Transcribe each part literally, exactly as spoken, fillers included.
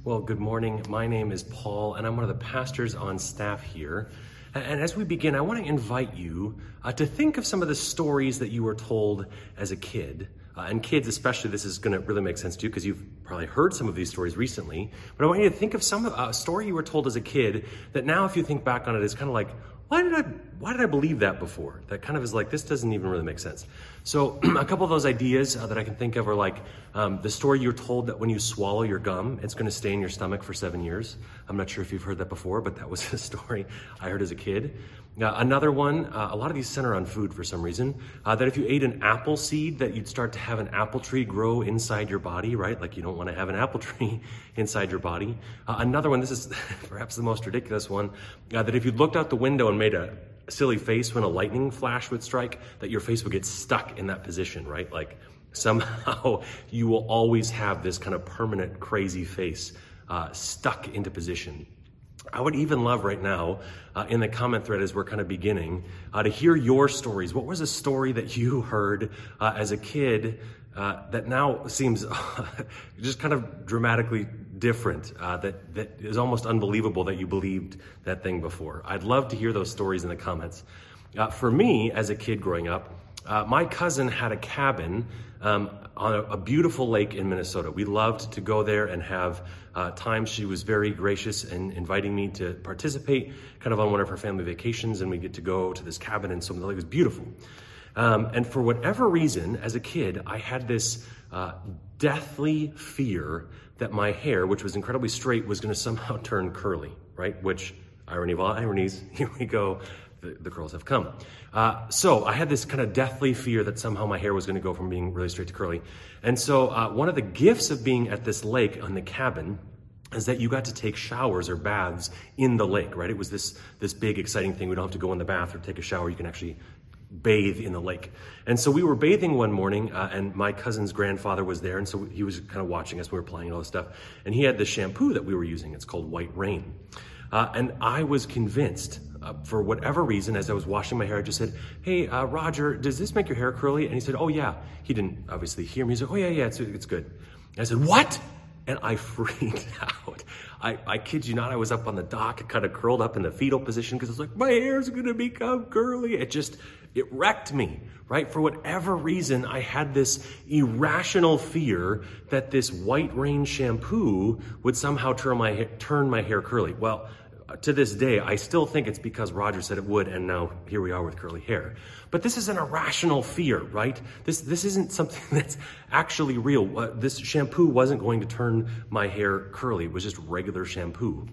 Well, good morning. My name is Paul, and I'm one of the pastors on staff here. And as we begin, I want to invite you uh, to think of some of the stories that you were told as a kid. Uh, and kids especially, this is going to really make sense to you because you've probably heard some of these stories recently. But I want you to think of some uh, story you were told as a kid that now if you think back on it, it's kind of like, why did I why did I believe that before? That kind of is like, this doesn't even really make sense. So a couple of those ideas uh, that I can think of are like um, the story you're told that when you swallow your gum, it's going to stay in your stomach for seven years. I'm not sure if you've heard that before, but that was a story I heard as a kid. Uh, another one, uh, a lot of these center on food for some reason, uh, that if you ate an apple seed, that you'd start to have an apple tree grow inside your body, right? Like you don't want to have an apple tree inside your body. Uh, another one, this is perhaps the most ridiculous one, uh, that if you looked out the window and made a silly face when a lightning flash would strike, that your face would get stuck in that position, right? Like somehow you will always have this kind of permanent crazy face uh, stuck into position. I would even love right now, uh, in the comment thread as we're kind of beginning, uh, to hear your stories. What was a story that you heard uh, as a kid uh, that now seems just kind of dramatically different, uh, that, that is almost unbelievable that you believed that thing before? I'd love to hear those stories in the comments. Uh, for me, as a kid growing up, uh, my cousin had a cabin um, on a, a beautiful lake in Minnesota. We loved to go there and have uh, time. She was very gracious in inviting me to participate kind of on one of her family vacations, and we get to go to this cabin, and so the lake was beautiful. Um, and for whatever reason, as a kid, I had this uh, deathly fear that my hair, which was incredibly straight, was going to somehow turn curly, right? Which, irony of all ironies, here we go, the, the curls have come. Uh, so I had this kind of deathly fear that somehow my hair was going to go from being really straight to curly. And so uh, one of the gifts of being at this lake on the cabin is that you got to take showers or baths in the lake, right? It was this, this big, exciting thing. We don't have to go in the bath or take a shower. You can actually bathe in the lake. And so we were bathing one morning, uh, and my cousin's grandfather was there, and so he was kind of watching us. We were playing all this stuff, and he had the shampoo that we were using. It's called White Rain. Uh, and I was convinced, uh, for whatever reason, as I was washing my hair, I just said, hey, uh, Roger, does this make your hair curly? And he said, oh, yeah. He didn't obviously hear me. He said, oh, yeah, yeah, it's, it's good. And I said, what? And I freaked out. I, I kid you not, I was up on the dock, kind of curled up in the fetal position because I was like, my hair's gonna become curly. It just, it wrecked me, right? For whatever reason, I had this irrational fear that this White Rain shampoo would somehow turn my, turn my hair curly. Well, to this day, I still think it's because Roger said it would, and now here we are with curly hair. But this is an irrational fear, right? This this isn't something that's actually real. Uh, this shampoo wasn't going to turn my hair curly. It was just regular shampoo.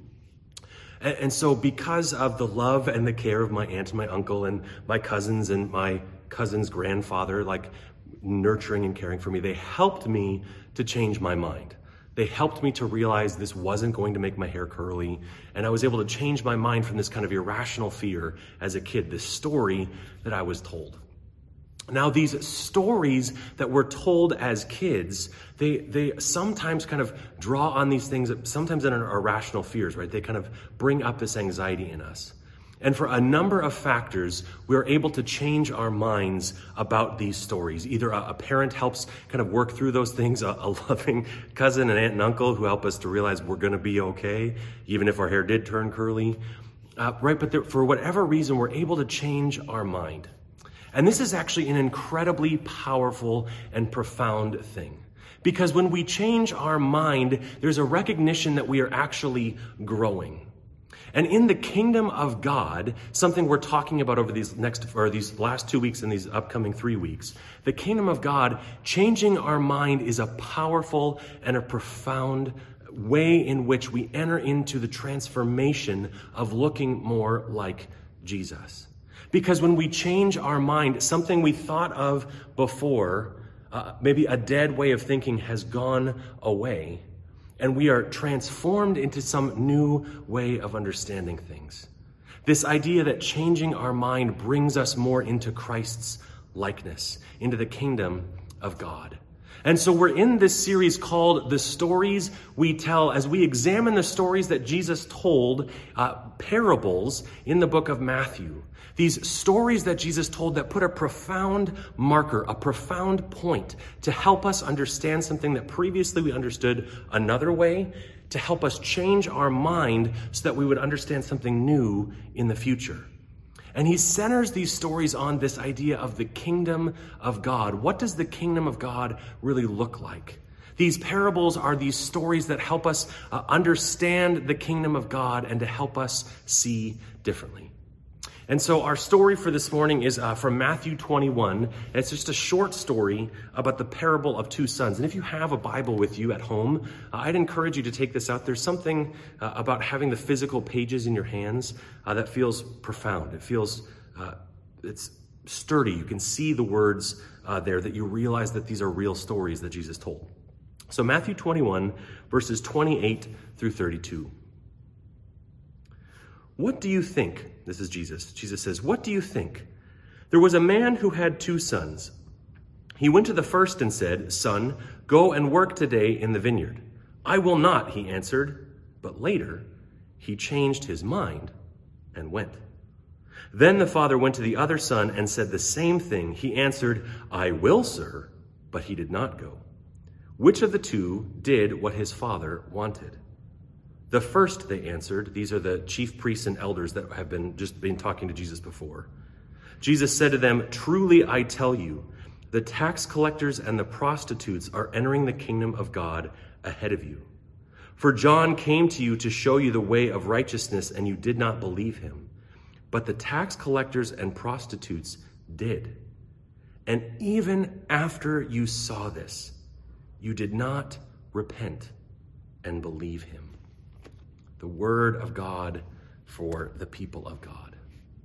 And, and so because of the love and the care of my aunt and my uncle and my cousins and my cousin's grandfather, like nurturing and caring for me, they helped me to change my mind. They helped me to realize this wasn't going to make my hair curly, and I was able to change my mind from this kind of irrational fear as a kid, this story that I was told. Now, these stories that we're told as kids, they they sometimes kind of draw on these things that sometimes in our irrational fears, right? They kind of bring up this anxiety in us. And for a number of factors, we're able to change our minds about these stories. Either a, a parent helps kind of work through those things, a, a loving cousin and aunt and uncle who help us to realize we're going to be okay, even if our hair did turn curly. Uh, right, but there, for whatever reason, we're able to change our mind. And this is actually an incredibly powerful and profound thing. Because when we change our mind, there's a recognition that we are actually growing. And in the kingdom of God, something we're talking about over these next, or these last two weeks and these upcoming three weeks, the kingdom of God, changing our mind is a powerful and a profound way in which we enter into the transformation of looking more like Jesus. Because when we change our mind, something we thought of before, uh, maybe a dead way of thinking has gone away. And we are transformed into some new way of understanding things. This idea that changing our mind brings us more into Christ's likeness, into the kingdom of God. And so we're in this series called The Stories We Tell, as we examine the stories that Jesus told, uh, parables in the book of Matthew. These stories that Jesus told that put a profound marker, a profound point to help us understand something that previously we understood another way, to help us change our mind so that we would understand something new in the future. And he centers these stories on this idea of the kingdom of God. What does the kingdom of God really look like? These parables are these stories that help us uh, understand the kingdom of God and to help us see differently. And so our story for this morning is uh, from Matthew twenty-one. It's just a short story about the parable of two sons. And if you have a Bible with you at home, uh, I'd encourage you to take this out. There's something uh, about having the physical pages in your hands uh, that feels profound. It feels, uh, it's sturdy. You can see the words uh, there, that you realize that these are real stories that Jesus told. So Matthew twenty-one, verses twenty-eight through thirty-two. What do you think? This is Jesus. Jesus says, what do you think? There was a man who had two sons. He went to the first and said, Son, go and work today in the vineyard. I will not, he answered. But later he changed his mind and went. Then the father went to the other son and said the same thing. He answered, I will, sir. But he did not go. Which of the two did what his father wanted? The first, they answered. These are the chief priests and elders that have been just been talking to Jesus before. Jesus said to them, truly I tell you, the tax collectors and the prostitutes are entering the kingdom of God ahead of you. For John came to you to show you the way of righteousness, and you did not believe him. But the tax collectors and prostitutes did. And even after you saw this, you did not repent and believe him. The word of God for the people of God.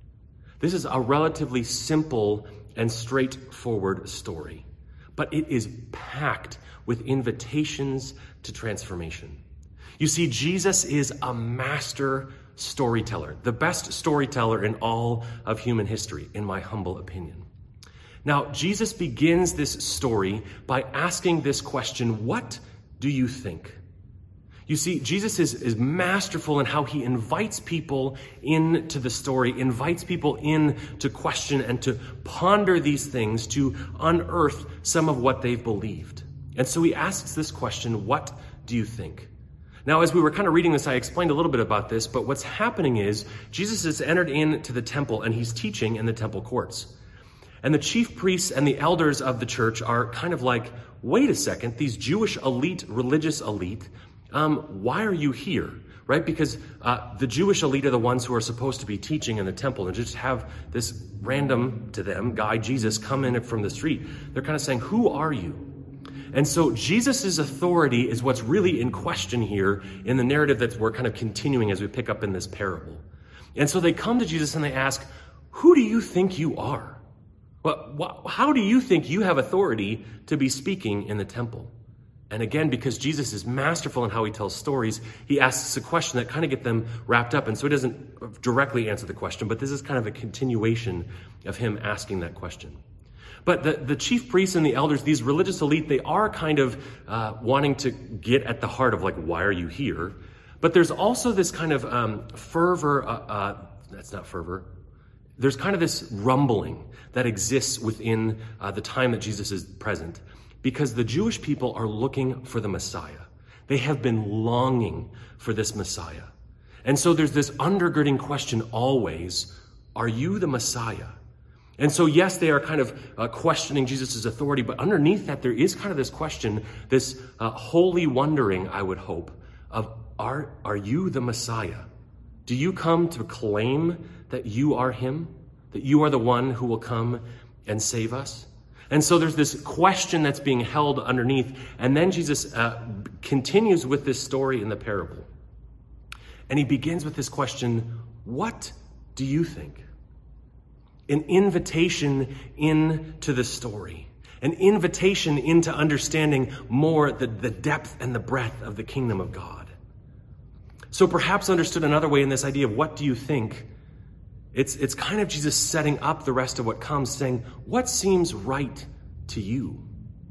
This is a relatively simple and straightforward story, but it is packed with invitations to transformation. You see, Jesus is a master storyteller, the best storyteller in all of human history, in my humble opinion. Now, Jesus begins this story by asking this question, what do you think? You see, Jesus is, is masterful in how he invites people into the story, invites people in to question and to ponder these things, to unearth some of what they've believed. And so he asks this question, what do you think? Now, as we were kind of reading this, I explained a little bit about this, but what's happening is Jesus has entered into the temple and he's teaching in the temple courts. And the chief priests and the elders of the church are kind of like, wait a second, these Jewish elite, religious elite, Um, why are you here, right? Because uh, the Jewish elite are the ones who are supposed to be teaching in the temple, and just have this random, to them, guy, Jesus, come in from the street. They're kind of saying, who are you? And so Jesus' authority is what's really in question here in the narrative that we're kind of continuing as we pick up in this parable. And so they come to Jesus and they ask, who do you think you are? Well, wh- how do you think you have authority to be speaking in the temple? And again, because Jesus is masterful in how he tells stories, he asks a question that kind of get them wrapped up. And so he doesn't directly answer the question, but this is kind of a continuation of him asking that question. But the, the chief priests and the elders, these religious elite, they are kind of uh, wanting to get at the heart of like, why are you here? But there's also this kind of um, fervor, uh, uh, that's not fervor, there's kind of this rumbling that exists within uh, the time that Jesus is present. Because the Jewish people are looking for the Messiah. They have been longing for this Messiah. And so there's this undergirding question always, are you the Messiah? And so yes, they are kind of uh, questioning Jesus' authority, but underneath that there is kind of this question, this uh, holy wondering, I would hope, of are, are you the Messiah? Do you come to claim that you are him? That you are the one who will come and save us? And so there's this question that's being held underneath. And then Jesus uh, continues with this story in the parable. And he begins with this question, what do you think? An invitation into the story. An invitation into understanding more the, the depth and the breadth of the kingdom of God. So perhaps understood another way in this idea of what do you think? It's, it's kind of Jesus setting up the rest of what comes, saying, what seems right to you?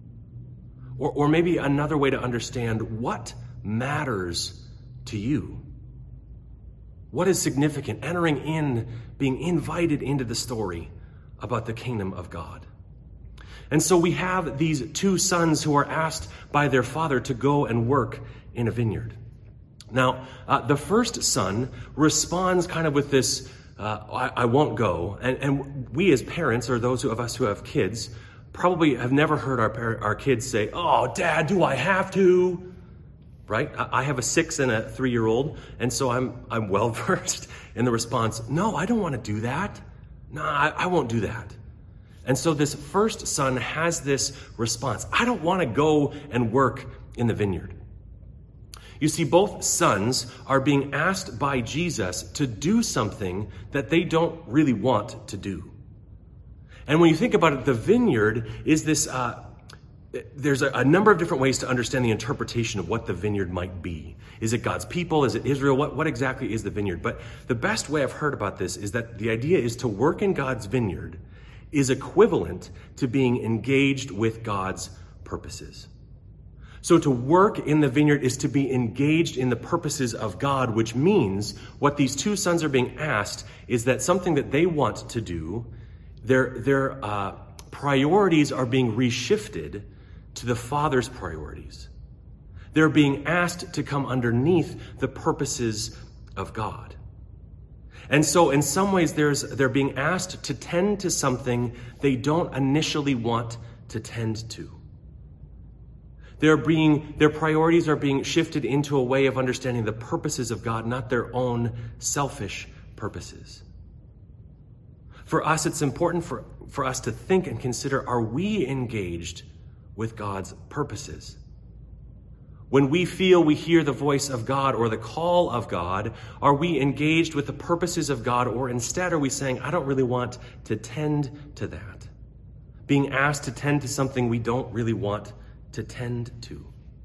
Or, or maybe another way to understand what matters to you. What is significant? Entering in, being invited into the story about the kingdom of God. And so we have these two sons who are asked by their father to go and work in a vineyard. Now, uh, the first son responds kind of with this, uh, I, I won't go. And, and we as parents, or those of us who have kids, probably have never heard our, par- our kids say, "Oh, Dad, do I have to?" Right? I, I have a six and a three-year-old, and so I'm, I'm well-versed in the response, "No, I don't want to do that. No, I, I won't do that." And so this first son has this response. I don't want to go and work in the vineyard. You see, both sons are being asked by Jesus to do something that they don't really want to do. And when you think about it, the vineyard is this, uh, there's a, a number of different ways to understand the interpretation of what the vineyard might be. Is it God's people? Is it Israel? What, what exactly is the vineyard? But the best way I've heard about this is that the idea is to work in God's vineyard is equivalent to being engaged with God's purposes. So to work in the vineyard is to be engaged in the purposes of God, which means what these two sons are being asked is that something that they want to do, their, their uh, priorities are being reshifted to the Father's priorities. They're being asked to come underneath the purposes of God. And so in some ways, there's, they're being asked to tend to something they don't initially want to tend to. They're being, their priorities are being shifted into a way of understanding the purposes of God, not their own selfish purposes. For us, it's important for, for us to think and consider, are we engaged with God's purposes? When we feel we hear the voice of God or the call of God, are we engaged with the purposes of God, or instead are we saying, I don't really want to tend to that? Being asked to tend to something we don't really want to tend to.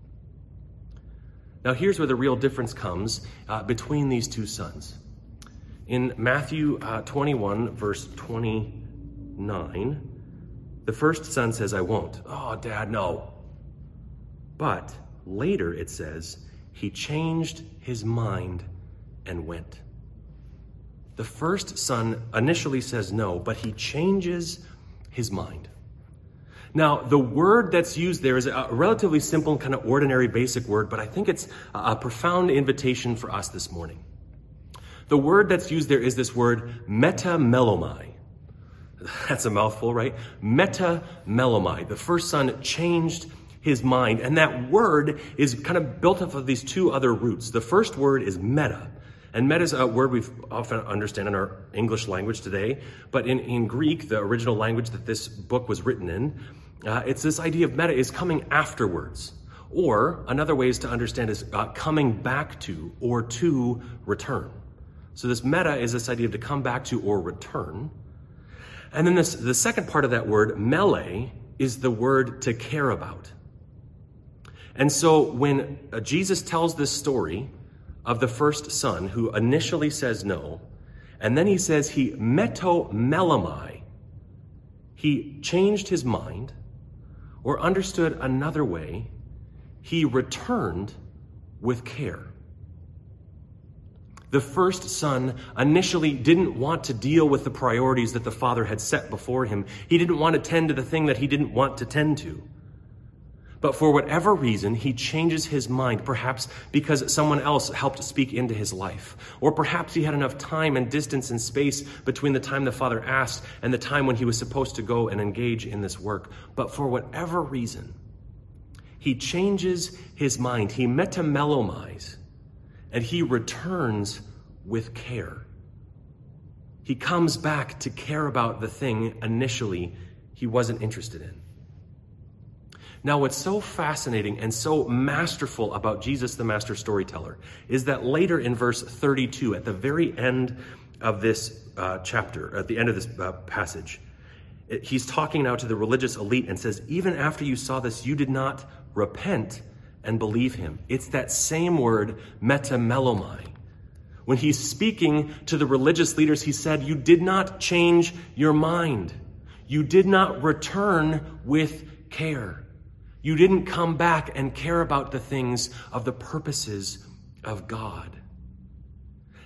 Now here's where the real difference comes uh, between these two sons. In Matthew uh, twenty-one, verse twenty-nine, the first son says, I won't. Oh, Dad, no. But later it says, he changed his mind and went. The first son initially says no, but he changes his mind. Now, the word that's used there is a relatively simple, kind of ordinary, basic word, but I think it's a profound invitation for us this morning. The word that's used there is this word metamelomai. That's a mouthful, right? Metamelomai. The first son changed his mind, and that word is kind of built up of these two other roots. The first word is meta, and meta is a word we often understand in our English language today, but in, in Greek, the original language that this book was written in, uh, it's this idea of meta is coming afterwards, or another way is to understand is uh, coming back to or to return. So this meta is this idea of to come back to or return. And then this, the second part of that word, mele, is the word to care about. And so when uh, Jesus tells this story of the first son who initially says no, and then he says he metomelomai, he changed his mind, or understood another way, he returned with care. The first son initially didn't want to deal with the priorities that the father had set before him. He didn't want to tend to the thing that he didn't want to tend to. But for whatever reason, he changes his mind, perhaps because someone else helped speak into his life. Or perhaps he had enough time and distance and space between the time the father asked and the time when he was supposed to go and engage in this work. But for whatever reason, he changes his mind. He metamelomais, and he returns with care. He comes back to care about the thing initially he wasn't interested in. Now, what's so fascinating and so masterful about Jesus, the master storyteller, is that later in verse thirty-two, at the very end of this uh, chapter, at the end of this uh, passage, it, he's talking now to the religious elite and says, even after you saw this, you did not repent and believe him. It's that same word, metamelomai. When he's speaking to the religious leaders, he said, you did not change your mind. You did not return with care. You didn't come back and care about the things of the purposes of God.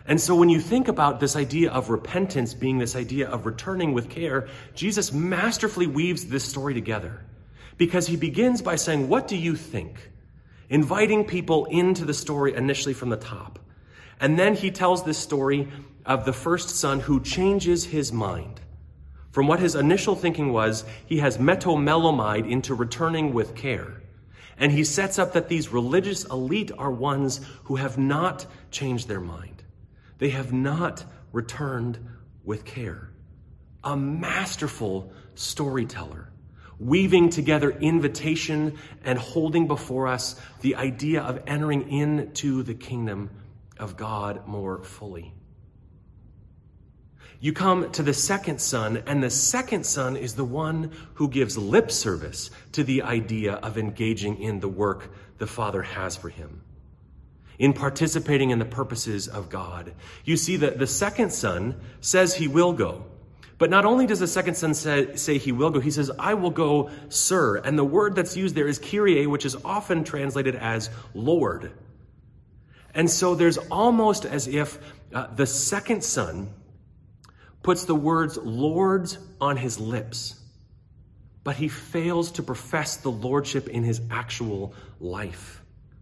And so when you think about this idea of repentance being this idea of returning with care, Jesus masterfully weaves this story together, because he begins by saying, what do you think? Inviting people into the story initially from the top. And then he tells this story of the first son who changes his mind. From what his initial thinking was, he has metamelomai into returning with care. And he sets up that these religious elite are ones who have not changed their mind. They have not returned with care. A masterful storyteller, weaving together invitation and holding before us the idea of entering into the kingdom of God more fully. You come to the second son, and the second son is the one who gives lip service to the idea of engaging in the work the Father has for him, in participating in the purposes of God. You see that the second son says he will go. But not only does the second son say, say he will go, he says, I will go, sir. And the word that's used there is Kyrie, which is often translated as Lord. And so there's almost as if uh, the second son puts the words Lord's on his lips, but he fails to profess the lordship in his actual life.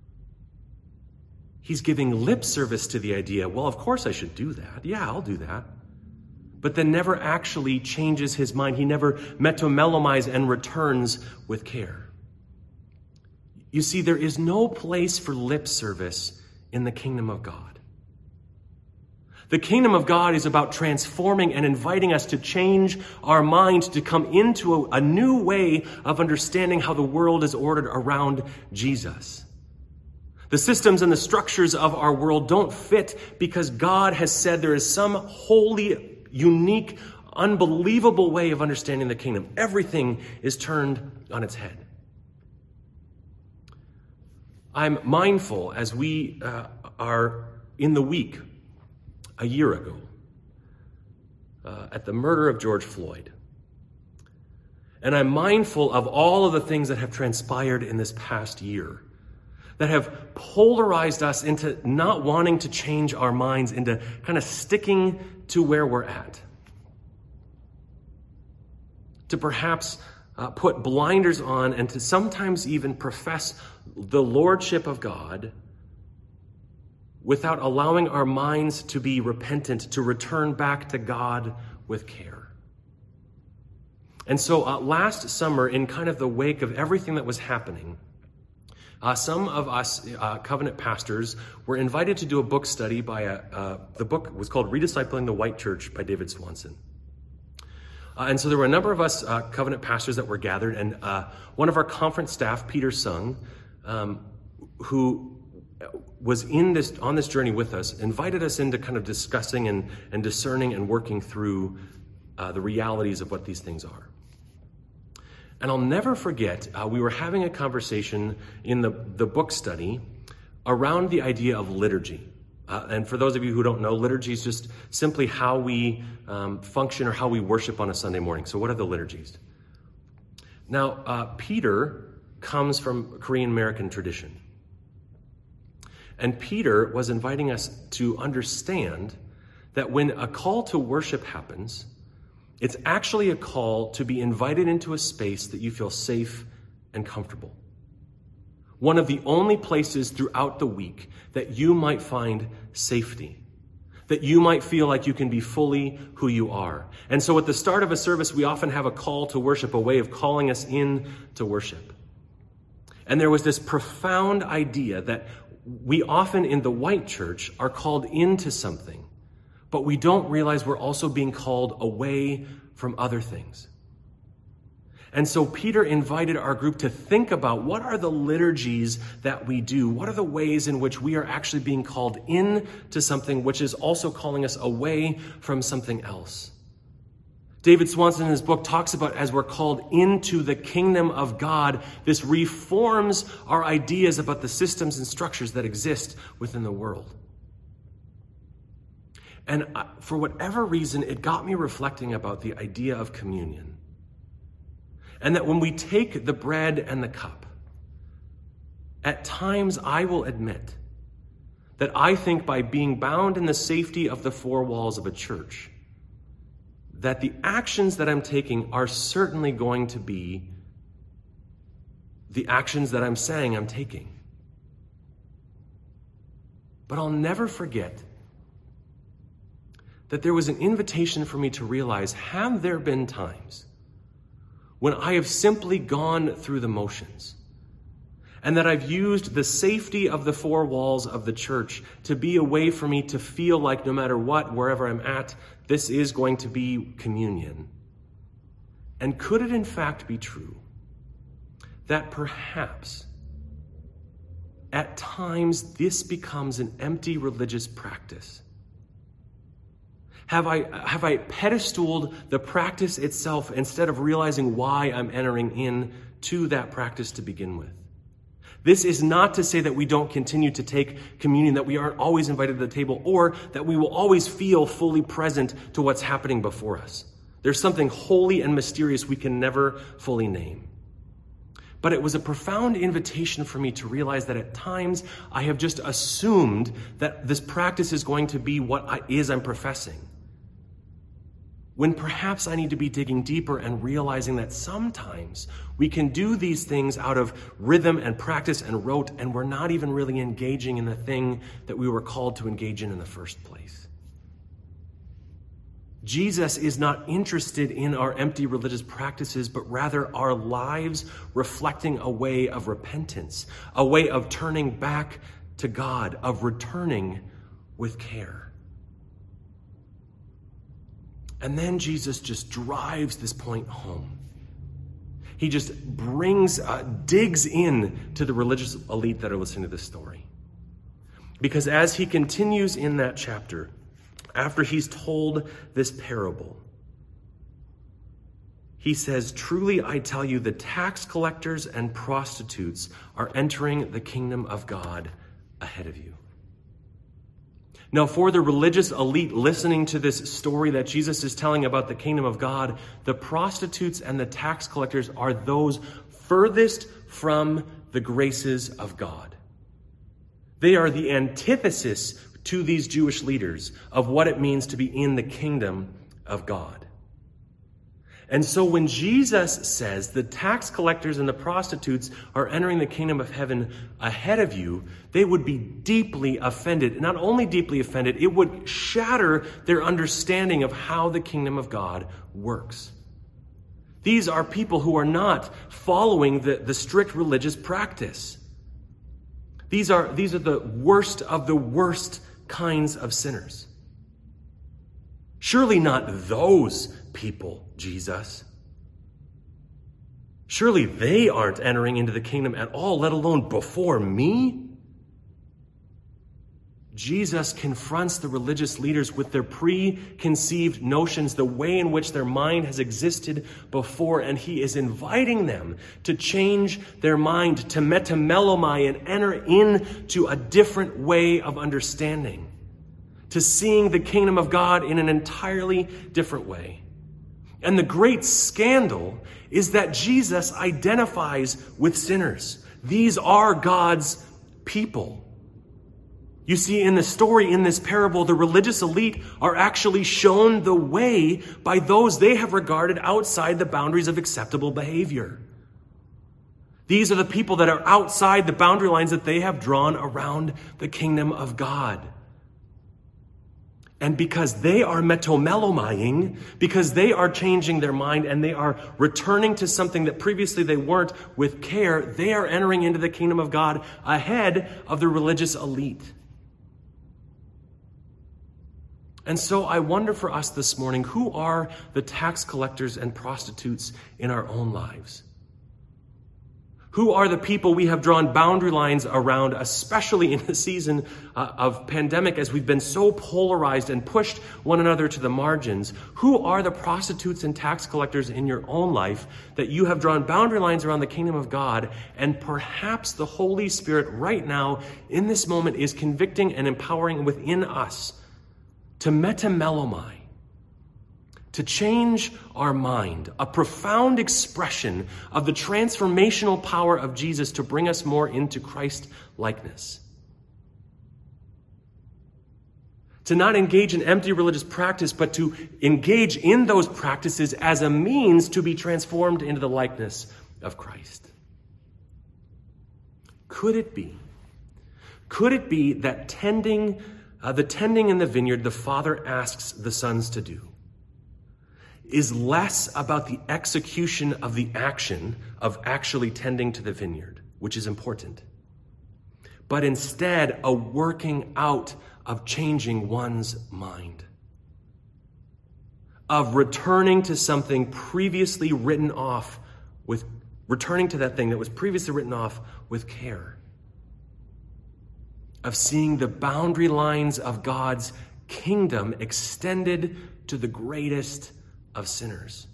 He's giving lip service to the idea, well, of course I should do that. Yeah, I'll do that. But then never actually changes his mind. He never metamelomai and returns with care. You see, there is no place for lip service in the kingdom of God. The kingdom of God is about transforming and inviting us to change our mind, to come into a, a new way of understanding how the world is ordered around Jesus. The systems and the structures of our world don't fit because God has said there is some holy, unique, unbelievable way of understanding the kingdom. Everything is turned on its head. I'm mindful as we uh, are in the week a year ago uh, at the murder of George Floyd. And I'm mindful of all of the things that have transpired in this past year that have polarized us into not wanting to change our minds, into kind of sticking to where we're at. To perhaps uh, put blinders on and to sometimes even profess the lordship of God without allowing our minds to be repentant, to return back to God with care. And so uh, last summer, in kind of the wake of everything that was happening, uh, some of us uh, covenant pastors were invited to do a book study by a, uh, the book was called Rediscipling the White Church by David Swanson. Uh, and so there were a number of us uh, covenant pastors that were gathered, and uh, one of our conference staff, Peter Sung, um, who was in this on this journey with us, invited us into kind of discussing and, and discerning and working through uh, the realities of what these things are. And I'll never forget, uh, we were having a conversation in the, the book study around the idea of liturgy. Uh, and for those of you who don't know, liturgy is just simply how we um, function or how we worship on a Sunday morning. So what are the liturgies? Now, uh, Peter comes from Korean American tradition. And Peter was inviting us to understand that when a call to worship happens, it's actually a call to be invited into a space that you feel safe and comfortable. One of the only places throughout the week that you might find safety, that you might feel like you can be fully who you are. And so at the start of a service, we often have a call to worship, a way of calling us in to worship. And there was this profound idea that we often in the white church are called into something, but we don't realize we're also being called away from other things. And so Peter invited our group to think about what are the liturgies that we do? What are the ways in which we are actually being called into something which is also calling us away from something else? David Swanson in his book talks about as we're called into the kingdom of God, this reforms our ideas about the systems and structures that exist within the world. And for whatever reason, it got me reflecting about the idea of communion. And that when we take the bread and the cup, at times I will admit that I think by being bound in the safety of the four walls of a church, that the actions that I'm taking are certainly going to be the actions that I'm saying I'm taking. But I'll never forget that there was an invitation for me to realize, have there been times when I have simply gone through the motions, and that I've used the safety of the four walls of the church to be a way for me to feel like no matter what, wherever I'm at, this is going to be communion? And could it in fact be true that perhaps at times this becomes an empty religious practice? Have I, have I pedestaled the practice itself instead of realizing why I'm entering in to that practice to begin with? This is not to say that we don't continue to take communion, that we aren't always invited to the table, or that we will always feel fully present to what's happening before us. There's something holy and mysterious we can never fully name. But it was a profound invitation for me to realize that at times I have just assumed that this practice is going to be what I, is I'm professing, when perhaps I need to be digging deeper and realizing that sometimes we can do these things out of rhythm and practice and rote, and we're not even really engaging in the thing that we were called to engage in in the first place. Jesus is not interested in our empty religious practices, but rather our lives reflecting a way of repentance, a way of turning back to God, of returning with care. And then Jesus just drives this point home. He just brings, uh, digs in to the religious elite that are listening to this story. Because as he continues in that chapter, after he's told this parable, he says, "Truly I tell you, the tax collectors and prostitutes are entering the kingdom of God ahead of you." Now, for the religious elite listening to this story that Jesus is telling about the kingdom of God, the prostitutes and the tax collectors are those furthest from the graces of God. They are the antithesis to these Jewish leaders of what it means to be in the kingdom of God. And so when Jesus says the tax collectors and the prostitutes are entering the kingdom of heaven ahead of you, they would be deeply offended. Not only deeply offended, it would shatter their understanding of how the kingdom of God works. These are people who are not following the, the strict religious practice. These are, these are the worst of the worst kinds of sinners. Surely not those people, Jesus. Surely they aren't entering into the kingdom at all, let alone before me. Jesus confronts the religious leaders with their preconceived notions, the way in which their mind has existed before, and he is inviting them to change their mind, to metamelomai and enter into a different way of understanding, to seeing the kingdom of God in an entirely different way. And the great scandal is that Jesus identifies with sinners. These are God's people. You see, in the story, in this parable, the religious elite are actually shown the way by those they have regarded outside the boundaries of acceptable behavior. These are the people that are outside the boundary lines that they have drawn around the kingdom of God. And because they are metomelomaing, because they are changing their mind and they are returning to something that previously they weren't with care, they are entering into the kingdom of God ahead of the religious elite. And so I wonder for us this morning, who are the tax collectors and prostitutes in our own lives? Who are the people we have drawn boundary lines around, especially in the season uh, of pandemic, as we've been so polarized and pushed one another to the margins? Who are the prostitutes and tax collectors in your own life that you have drawn boundary lines around the kingdom of God? And perhaps the Holy Spirit right now, in this moment, is convicting and empowering within us to metamelomai, to change our mind, a profound expression of the transformational power of Jesus to bring us more into Christ-likeness. To not engage in empty religious practice, but to engage in those practices as a means to be transformed into the likeness of Christ. Could it be, could it be that tending, uh, the tending in the vineyard the Father asks the sons to do is less about the execution of the action of actually tending to the vineyard, which is important, but instead a working out of changing one's mind, of returning to something previously written off with, returning to that thing that was previously written off with care, of seeing the boundary lines of God's kingdom extended to the greatest of sinners.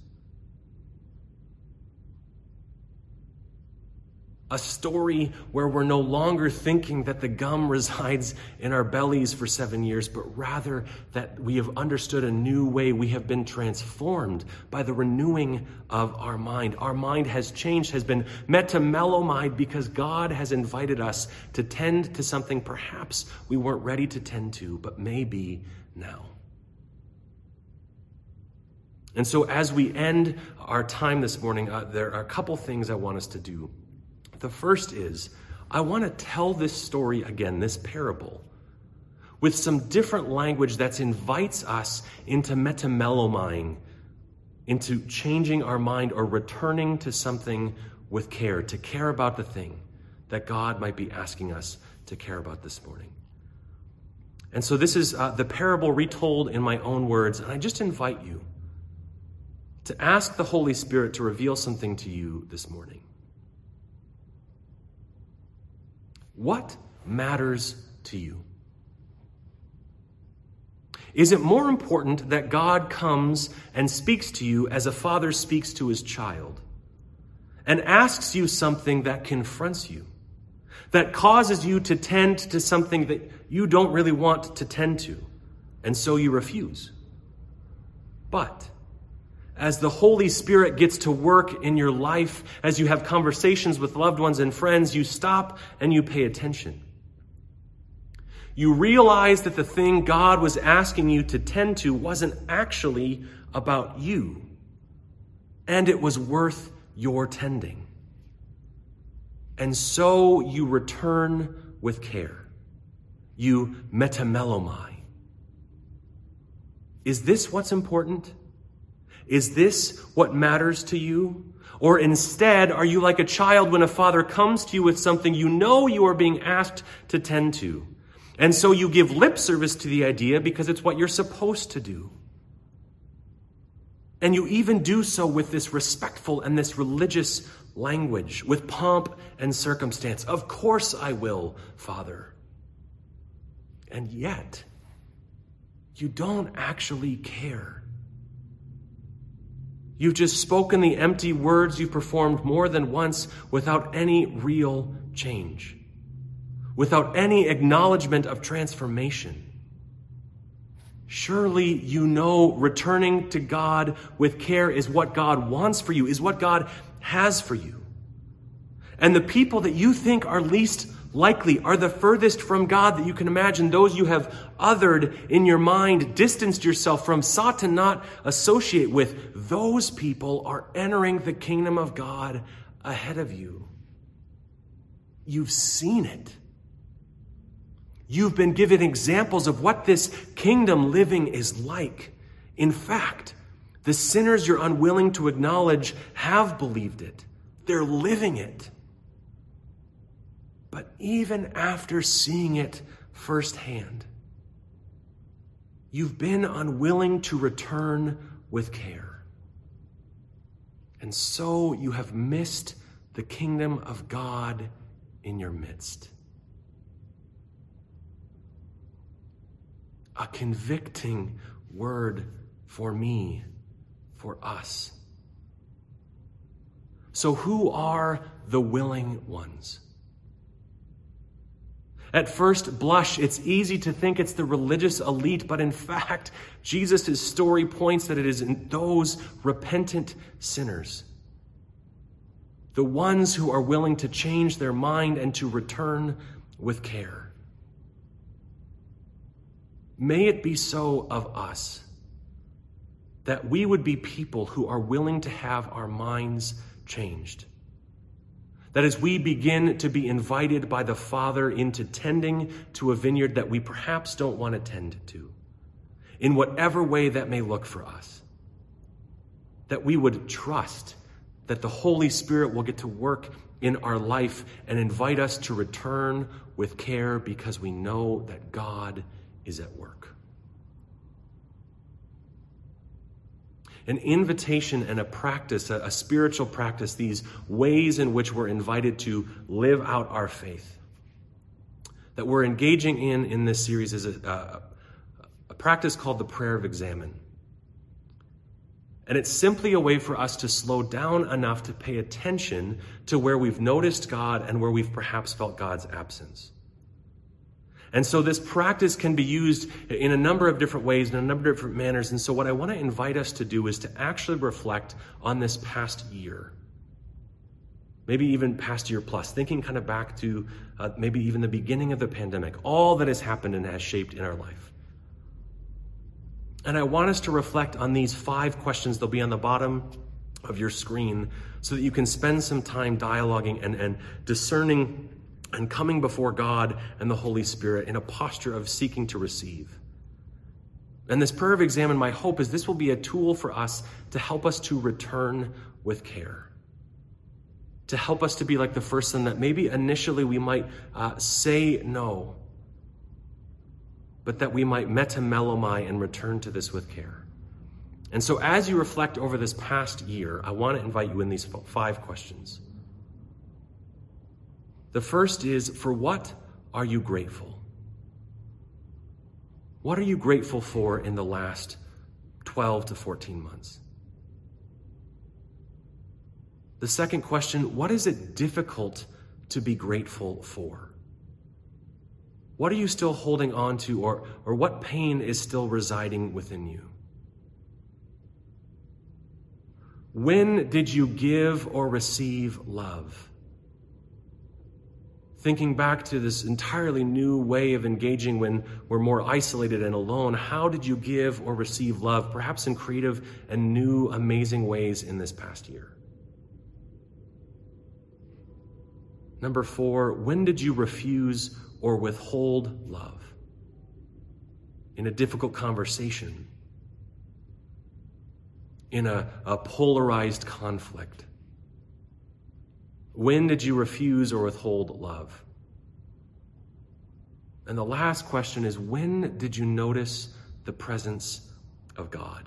A story where we're no longer thinking that the gum resides in our bellies for seven years, but rather that we have understood a new way. We have been transformed by the renewing of our mind. Our mind has changed, has been metamelomai, because God has invited us to tend to something perhaps we weren't ready to tend to, but maybe now. And so as we end our time this morning, uh, there are a couple things I want us to do. The first is, I want to tell this story again, this parable, with some different language that invites us into metamelomai, into changing our mind or returning to something with care, to care about the thing that God might be asking us to care about this morning. And so this is uh, the parable retold in my own words, and I just invite you to ask the Holy Spirit to reveal something to you this morning. What matters to you? Is it more important that God comes and speaks to you as a father speaks to his child and asks you something that confronts you, that causes you to tend to something that you don't really want to tend to, and so you refuse? But as the Holy Spirit gets to work in your life, as you have conversations with loved ones and friends, you stop and you pay attention. You realize that the thing God was asking you to tend to wasn't actually about you, and it was worth your tending. And so you return with care. You metamelomai. Is this what's important? Is this what matters to you? Or instead, are you like a child when a father comes to you with something you know you are being asked to tend to? And so you give lip service to the idea because it's what you're supposed to do. And you even do so with this respectful and this religious language, with pomp and circumstance. Of course I will, Father. And yet, you don't actually care. You've just spoken the empty words you performed more than once without any real change, without any acknowledgement of transformation. Surely you know returning to God with care is what God wants for you, is what God has for you. And the people that you think are least likely are the furthest from God that you can imagine, those you have othered in your mind, distanced yourself from, sought to not associate with. Those people are entering the kingdom of God ahead of you. You've seen it. You've been given examples of what this kingdom living is like. In fact, the sinners you're unwilling to acknowledge have believed it. They're living it. But even after seeing it firsthand, you've been unwilling to return with care. And so you have missed the kingdom of God in your midst. A convicting word for me, for us. So who are the willing ones? At first blush, it's easy to think it's the religious elite, but in fact, Jesus' story points that it is in those repentant sinners, the ones who are willing to change their mind and to return with care. May it be so of us, that we would be people who are willing to have our minds changed. That as we begin to be invited by the Father into tending to a vineyard that we perhaps don't want to tend to, in whatever way that may look for us, that we would trust that the Holy Spirit will get to work in our life and invite us to return with care because we know that God is at work. An invitation and a practice, a, a spiritual practice, these ways in which we're invited to live out our faith, that we're engaging in in this series is a, a, a practice called the prayer of examine. And it's simply a way for us to slow down enough to pay attention to where we've noticed God and where we've perhaps felt God's absence. And so this practice can be used in a number of different ways, in a number of different manners. And so what I want to invite us to do is to actually reflect on this past year, maybe even past year plus, thinking kind of back to uh, maybe even the beginning of the pandemic, all that has happened and has shaped in our life. And I want us to reflect on these five questions. They'll be on the bottom of your screen so that you can spend some time dialoguing and, and discerning and coming before God and the Holy Spirit in a posture of seeking to receive. And this prayer of examine, my hope is this will be a tool for us to help us to return with care, to help us to be like the first son that maybe initially we might uh, say no, but that we might metamelomai and return to this with care. And so as you reflect over this past year, I want to invite you in these five questions. The first is, for what are you grateful? What are you grateful for in the last twelve to fourteen months? The second question, what is it difficult to be grateful for? What are you still holding on to, or, or what pain is still residing within you? When did you give or receive love? Thinking back to this entirely new way of engaging when we're more isolated and alone, how did you give or receive love, perhaps in creative and new, amazing ways in this past year? Number four, when did you refuse or withhold love in a difficult conversation, in a, a polarized conflict? When did you refuse or withhold love? And the last question is, when did you notice the presence of God?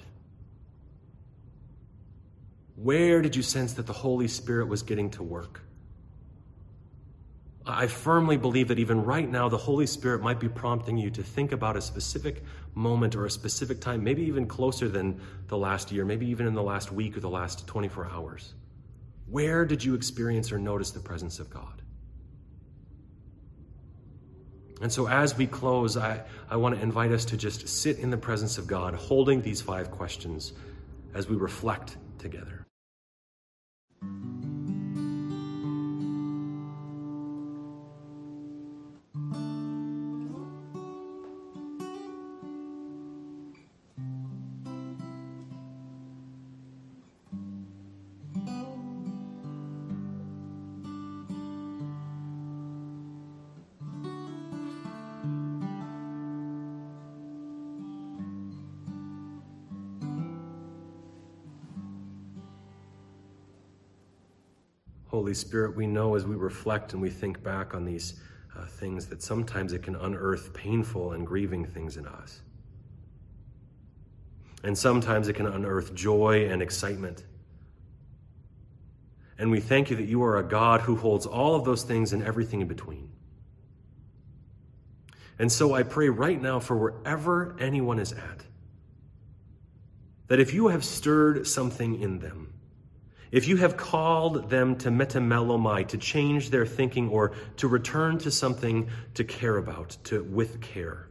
Where did you sense that the Holy Spirit was getting to work? I firmly believe that even right now, the Holy Spirit might be prompting you to think about a specific moment or a specific time, maybe even closer than the last year, maybe even in the last week or the last twenty-four hours. Where did you experience or notice the presence of God? And so as we close, I, I want to invite us to just sit in the presence of God, holding these five questions as we reflect together. Holy Spirit, we know as we reflect and we think back on these uh, things that sometimes it can unearth painful and grieving things in us. And sometimes it can unearth joy and excitement. And we thank you that you are a God who holds all of those things and everything in between. And so I pray right now for wherever anyone is at, that if you have stirred something in them, if you have called them to metamelomai, to change their thinking or to return to something to care about, to with care,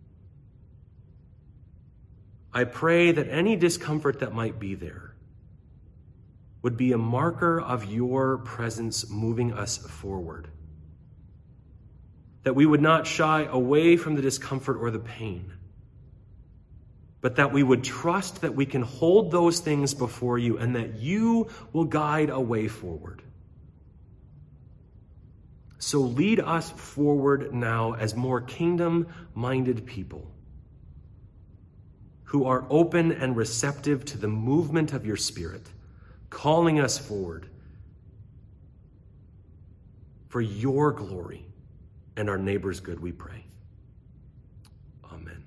I pray that any discomfort that might be there would be a marker of your presence moving us forward. That we would not shy away from the discomfort or the pain, but that we would trust that we can hold those things before you and that you will guide a way forward. So lead us forward now as more kingdom-minded people who are open and receptive to the movement of your Spirit, calling us forward for your glory and our neighbor's good, we pray. Amen.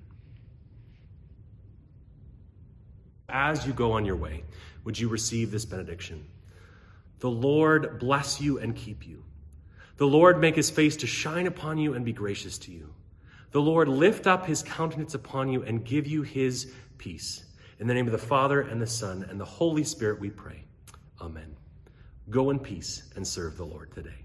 As you go on your way, would you receive this benediction? The Lord bless you and keep you. The Lord make his face to shine upon you and be gracious to you. The Lord lift up his countenance upon you and give you his peace. In the name of the Father and the Son and the Holy Spirit we pray. Amen. Go in peace and serve the Lord today.